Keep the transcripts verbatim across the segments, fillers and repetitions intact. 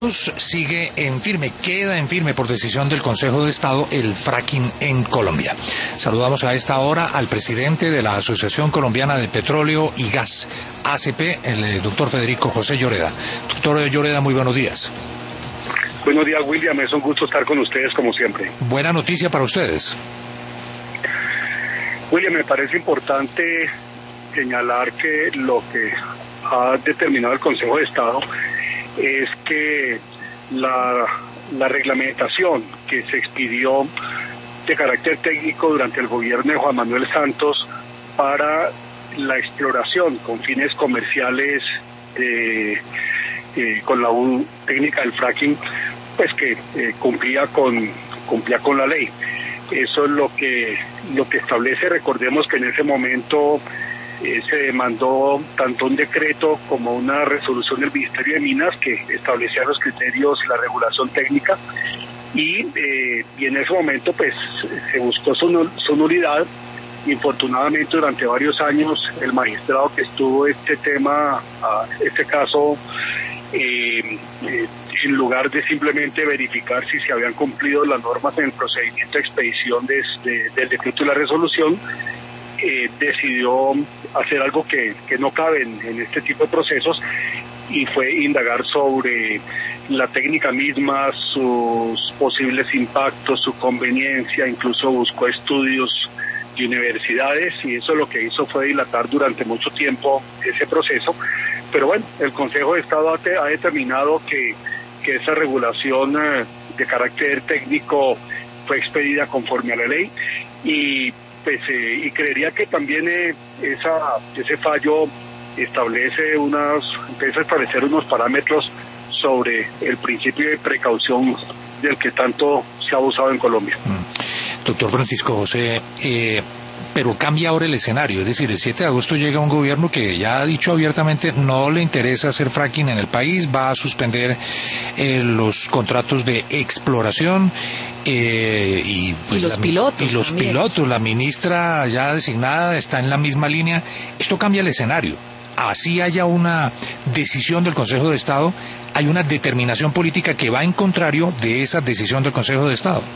Sigue en firme, queda en firme por decisión del Consejo de Estado el fracking en Colombia. Saludamos a esta hora al presidente de la Asociación Colombiana de Petróleo y Gas, A C P, el doctor Federico José Lloreda. Doctor Lloreda, muy buenos días. Buenos días, William, es un gusto estar con ustedes como siempre. Buena noticia para ustedes. William, me parece importante señalar que lo que ha determinado el Consejo de Estado es que la, la reglamentación que se expidió de carácter técnico durante el gobierno de Juan Manuel Santos para la exploración con fines comerciales de, eh, con la U, técnica del fracking, pues que eh, cumplía con cumplía con la ley. Eso es lo que lo que establece. Recordemos que en ese momento Eh, se demandó tanto un decreto como una resolución del Ministerio de Minas que establecía los criterios y la regulación técnica y, eh, y en ese momento pues se buscó su, su nulidad. Infortunadamente durante varios años el magistrado que estuvo este tema, este caso, eh, eh, en lugar de simplemente verificar si se habían cumplido las normas en el procedimiento de expedición de, de, del decreto y la resolución, Eh, decidió hacer algo que, que no cabe en, en este tipo de procesos y fue indagar sobre la técnica misma, sus posibles impactos, su conveniencia, incluso buscó estudios de universidades y eso lo que hizo fue dilatar durante mucho tiempo ese proceso. Pero bueno, el Consejo de Estado ha, te, ha determinado que, que esa regulación eh, de carácter técnico fue expedida conforme a la ley y Pues, eh, y creería que también eh, esa, ese fallo establece unas, empieza a establecer unos parámetros sobre el principio de precaución del que tanto se ha abusado en Colombia. Mm. Doctor Francisco José, eh, pero cambia ahora el escenario, es decir, el siete de agosto llega un gobierno que ya ha dicho abiertamente no le interesa hacer fracking en el país, va a suspender eh, los contratos de exploración. Eh, y, pues y los la, pilotos y los también. pilotos, la ministra ya designada está en la misma línea. Esto cambia el escenario. Así haya una decisión del Consejo de Estado, hay una determinación política que va en contrario de esa decisión del Consejo de Estado.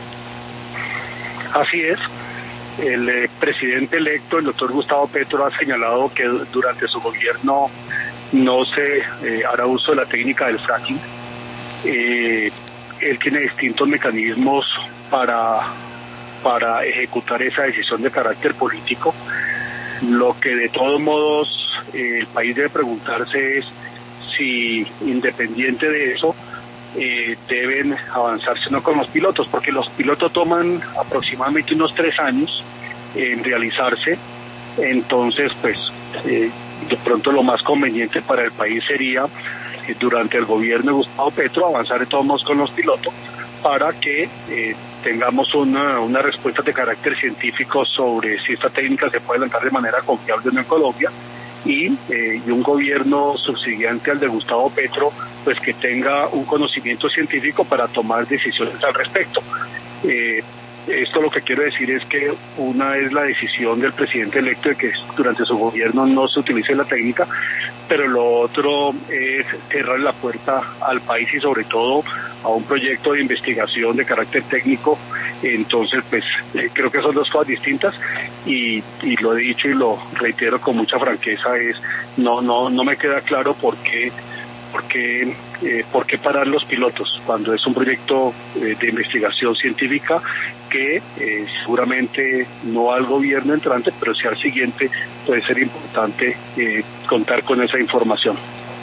Así es. El eh, presidente electo, el doctor Gustavo Petro, ha señalado que durante su gobierno no se eh, hará uso de la técnica del fracking. Eh, Él tiene distintos mecanismos para, para ejecutar esa decisión de carácter político. Lo que de todos modos eh, el país debe preguntarse es si, independiente de eso, eh, deben avanzarse no con los pilotos, porque los pilotos toman aproximadamente unos tres años en realizarse. Entonces, pues, eh, de pronto lo más conveniente para el país sería durante el gobierno de Gustavo Petro avanzar de todos modos con los pilotos para que eh, tengamos una, una respuesta de carácter científico sobre si esta técnica se puede lanzar de manera confiable o no en Colombia y, eh, y un gobierno subsiguiente al de Gustavo Petro pues que tenga un conocimiento científico para tomar decisiones al respecto. Eh, Esto lo que quiero decir es que una es la decisión del presidente electo de que durante su gobierno no se utilice la técnica, pero lo otro es cerrar la puerta al país y sobre todo a un proyecto de investigación de carácter técnico. Entonces, pues eh, creo que son dos cosas distintas y, y lo he dicho y lo reitero con mucha franqueza, es no no no me queda claro por qué ¿Por qué, eh, ¿Por qué parar los pilotos cuando es un proyecto eh, de investigación científica que eh, seguramente no al gobierno entrante, pero sí al siguiente puede ser importante eh, contar con esa información?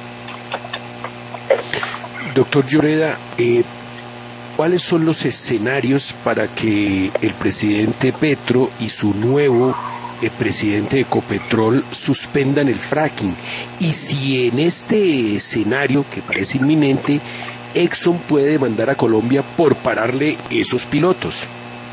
Doctor Lloreda, eh, ¿cuáles son los escenarios para que el presidente Petro y su nuevo el presidente de Ecopetrol suspendan el fracking? Y si en este escenario que parece inminente, Exxon puede demandar a Colombia por pararle esos pilotos.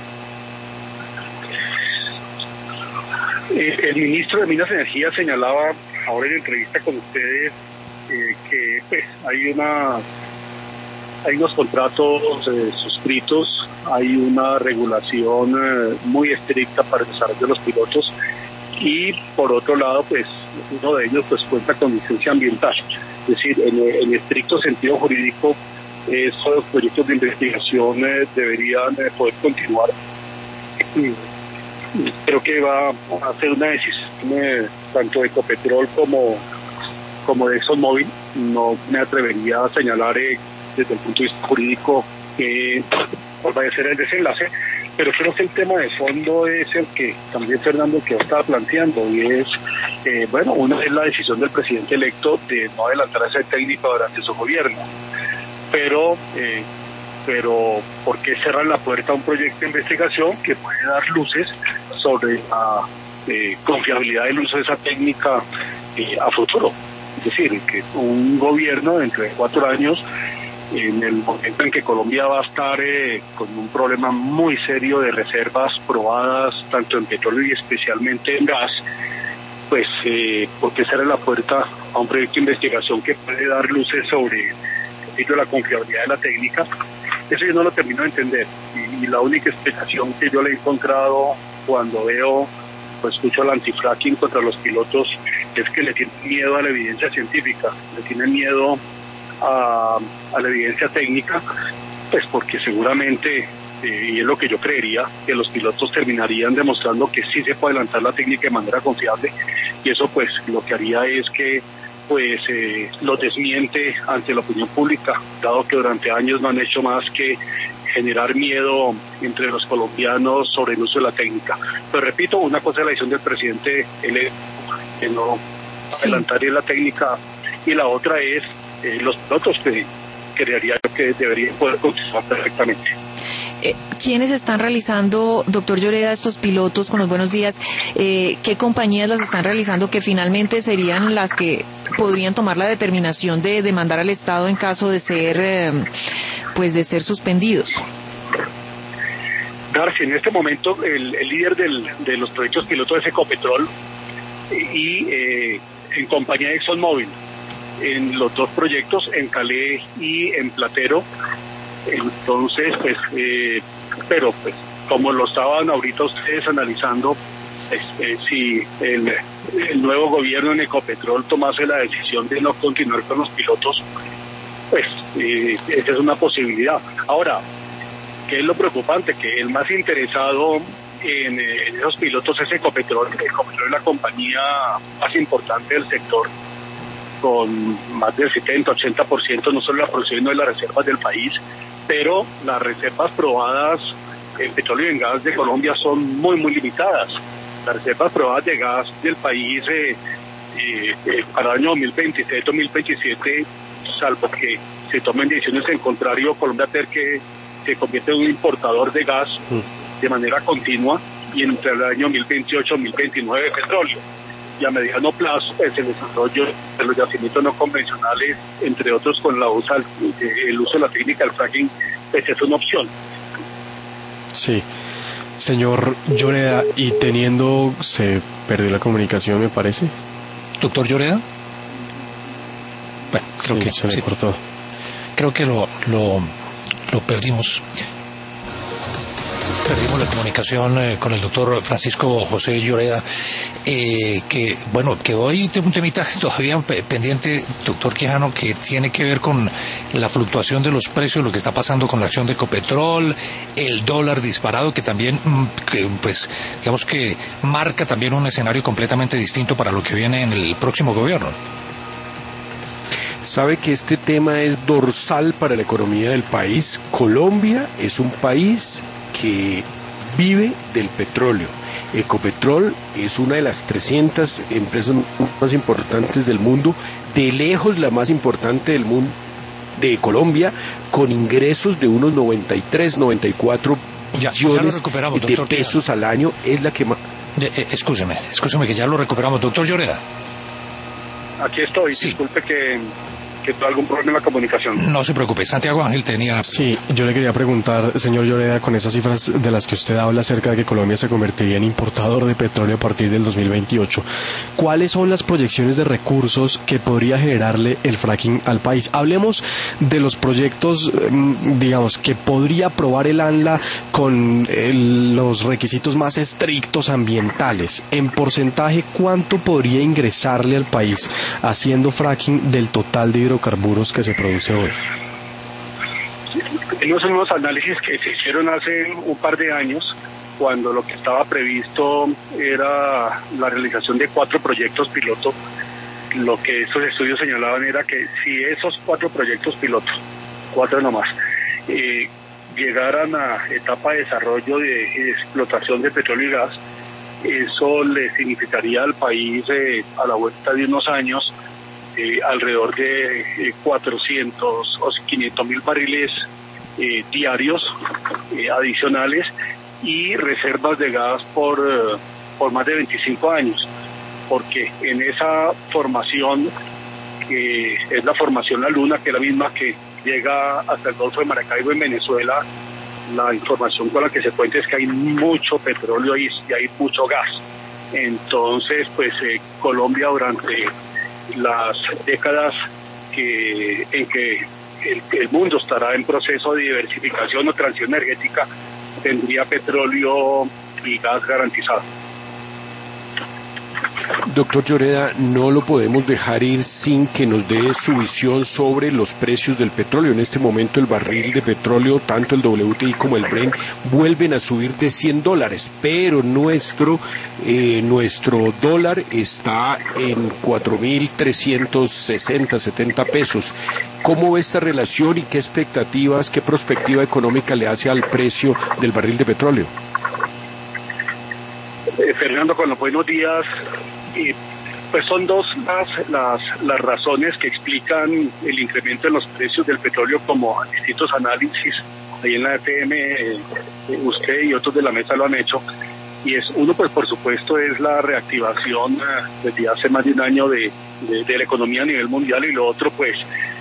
Eh, el ministro de Minas y Energía señalaba ahora en entrevista con ustedes eh, que pues, hay una hay unos contratos eh, suscritos, hay una regulación eh, muy estricta para el desarrollo de los pilotos y por otro lado pues uno de ellos pues cuenta con licencia ambiental. Es decir, en, en estricto sentido jurídico, esos proyectos de investigación eh, deberían eh, poder continuar. Creo que va a ser una decisión eh, tanto de Ecopetrol como, como de ExxonMobil. No me atrevería a señalar eh, desde el punto de vista jurídico que cuál vaya a ser el desenlace, pero creo que el tema de fondo es el que también Fernando que estaba planteando, y es, eh, bueno, una es la decisión del presidente electo de no adelantar esa técnica durante su gobierno, pero eh, pero ¿por qué cerrar la puerta a un proyecto de investigación que puede dar luces sobre la eh, confiabilidad del uso de esa técnica eh, a futuro? Es decir, que un gobierno dentro de cuatro años, en el momento en que Colombia va a estar eh, con un problema muy serio de reservas probadas tanto en petróleo y especialmente en gas, pues eh, ¿por qué cerrar la puerta a un proyecto de investigación que puede dar luces sobre la confiabilidad de la técnica? Eso yo no lo termino de entender, y, y la única explicación que yo le he encontrado cuando veo pues escucho al antifracking contra los pilotos es que le tienen miedo a la evidencia científica, le tienen miedo a, a la evidencia técnica, pues porque seguramente, eh, y es lo que yo creería, que los pilotos terminarían demostrando que sí se puede adelantar la técnica de manera confiable, y eso pues lo que haría es que pues eh, lo desmiente ante la opinión pública, dado que durante años no han hecho más que generar miedo entre los colombianos sobre el uso de la técnica. Pero repito, una cosa es la decisión del presidente electo, que no sí. adelantar la técnica, y la otra es eh, los pilotos que creería que deberían poder continuar perfectamente. Eh, ¿Quiénes están realizando, doctor Lloreda, estos pilotos? Con los buenos días, eh, ¿qué compañías las están realizando que finalmente serían las que podrían tomar la determinación de demandar al Estado en caso de ser, eh, pues, de ser suspendidos? Darcy, en este momento el, el líder del, de los proyectos pilotos es Ecopetrol y eh, en compañía de ExxonMobil, en los dos proyectos, en Calé y en Platero. Entonces, pues, eh, pero pues, como lo estaban ahorita ustedes analizando, pues, eh, si el, el nuevo gobierno en Ecopetrol tomase la decisión de no continuar con los pilotos, pues eh, esa es una posibilidad. Ahora, ¿qué es lo preocupante? Que el más interesado en, en esos pilotos es Ecopetrol. Ecopetrol es la compañía más importante del sector, con más del setenta, ochenta por ciento no solo de la producción, sino de las reservas del país, pero las reservas probadas en petróleo y en gas de Colombia son muy, muy limitadas. Las reservas probadas de gas del país eh, eh, eh, para el año dos mil veintiséis, dos mil veintisiete, salvo que se tomen decisiones en contrario, Colombia tiene que se convierte en un importador de gas de manera continua, y entre el año dos mil veintiocho y dos mil veintinueve de petróleo. Y a mediano plazo, pues, el desarrollo de los yacimientos no convencionales, entre otros con la usa, el uso de la técnica del fracking, pues es una opción. Sí. Señor Lloreda, y teniendo, se perdió la comunicación, me parece. ¿Doctor Lloreda? Bueno, creo sí, que se le sí. cortó. Creo que lo, lo, lo perdimos. Perdimos la comunicación eh, con el doctor Francisco José Lloreda, eh, que, bueno, quedó ahí un temita todavía pendiente, doctor Quijano, que tiene que ver con la fluctuación de los precios, lo que está pasando con la acción de Ecopetrol, el dólar disparado, que también, que, pues, digamos que marca también un escenario completamente distinto para lo que viene en el próximo gobierno. Sabe que este tema es dorsal para la economía del país. Colombia es un país que vive del petróleo. Ecopetrol es una de las trescientas empresas más importantes del mundo, de lejos la más importante del mundo, de Colombia, con ingresos de unos noventa y tres, noventa y cuatro ya, billones ya de pesos Quijano. Al año. Es la que más... Eh, eh, escúcheme, escúcheme que ya lo recuperamos. Doctor Lloreda. Aquí estoy, sí. Disculpe que que tuvo algún problema en la comunicación. No se preocupe, Santiago Ángel tenía... Sí, yo le quería preguntar, señor Lloreda, con esas cifras de las que usted habla acerca de que Colombia se convertiría en importador de petróleo a partir del dos mil veintiocho, ¿cuáles son las proyecciones de recursos que podría generarle el fracking al país? Hablemos de los proyectos, digamos, que podría aprobar el ANLA con el, los requisitos más estrictos ambientales. En porcentaje, ¿cuánto podría ingresarle al país haciendo fracking del total de hidrocarburos que se produce hoy? Esos son unos análisis que se hicieron hace un par de años, cuando lo que estaba previsto era la realización de cuatro proyectos piloto. Lo que estos estudios señalaban era que si esos cuatro proyectos pilotos, cuatro nomás, eh, llegaran a etapa de desarrollo de explotación de petróleo y gas, eso le significaría al país eh, a la vuelta de unos años eh, alrededor de eh, cuatrocientos o quinientos mil barriles eh, diarios eh, adicionales y reservas de gas por, eh, por más de veinticinco años, porque en esa formación, que es la formación La Luna, que es la misma que llega hasta el Golfo de Maracaibo en Venezuela, la información con la que se cuenta es que hay mucho petróleo y, y hay mucho gas. Entonces, pues eh, Colombia durante las décadas que en que el, el mundo estará en proceso de diversificación o transición energética, tendría petróleo y gas garantizado. Doctor Lloreda, no lo podemos dejar ir sin que nos dé su visión sobre los precios del petróleo. En este momento el barril de petróleo, tanto el W T I como el Brent, vuelven a subir de cien dólares, pero nuestro eh, nuestro dólar está en cuatro mil trescientos sesenta, setenta pesos. ¿Cómo ve esta relación y qué expectativas, qué perspectiva económica le hace al precio del barril de petróleo? Eh, Fernando, con los buenos días. Y pues son dos las, las las razones que explican el incremento en los precios del petróleo, como distintos análisis ahí en la F M, eh, usted y otros de la mesa lo han hecho. Y es uno, pues por supuesto, es la reactivación eh, desde hace más de un año de, de, de la economía a nivel mundial, y lo otro, pues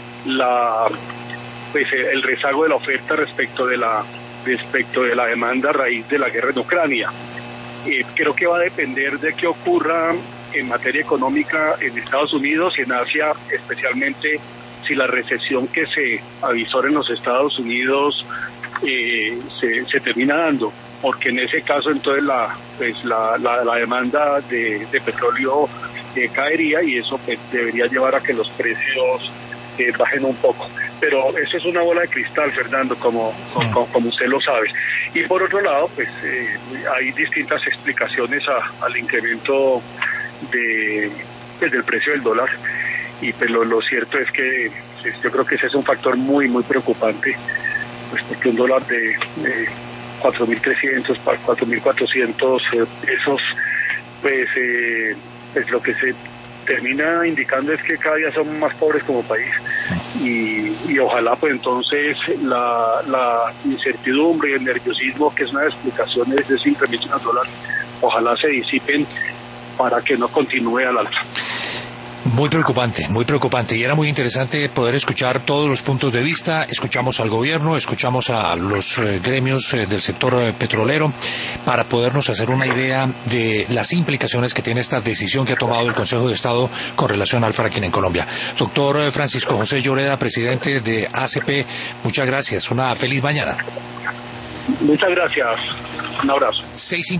la pues el rezago de la oferta respecto de la respecto de la demanda a raíz de la guerra en Ucrania. Eh, creo que va a depender de qué ocurra en materia económica en Estados Unidos y en Asia, especialmente si la recesión que se avisó en los Estados Unidos eh, se, se termina dando, porque en ese caso entonces la pues la, la, la demanda de, de petróleo eh, caería, y eso pues, debería llevar a que los precios eh, bajen un poco. Pero eso es una bola de cristal, Fernando, como, como, como usted lo sabe. Y por otro lado, pues eh, hay distintas explicaciones a, al incremento de pues, del precio del dólar, y pues lo, lo cierto es que pues, yo creo que ese es un factor muy muy preocupante, pues porque un dólar de, de cuatro mil trescientos para cuatro mil cuatrocientos pesos, pues, eh, pues lo que se termina indicando es que cada día somos más pobres como país, y, y ojalá pues entonces la, la incertidumbre y el nerviosismo, que es una de las explicaciones de ese incremento en el dólar, ojalá se disipen para que no continúe al alza. Muy preocupante, muy preocupante, y era muy interesante poder escuchar todos los puntos de vista. Escuchamos al gobierno, escuchamos a los eh, gremios eh, del sector eh, petrolero, para podernos hacer una idea de las implicaciones que tiene esta decisión que ha tomado el Consejo de Estado con relación al fracking en Colombia. Doctor eh, Francisco José Lloreda, presidente de A C P, muchas gracias, una feliz mañana. Muchas gracias, un abrazo. Seis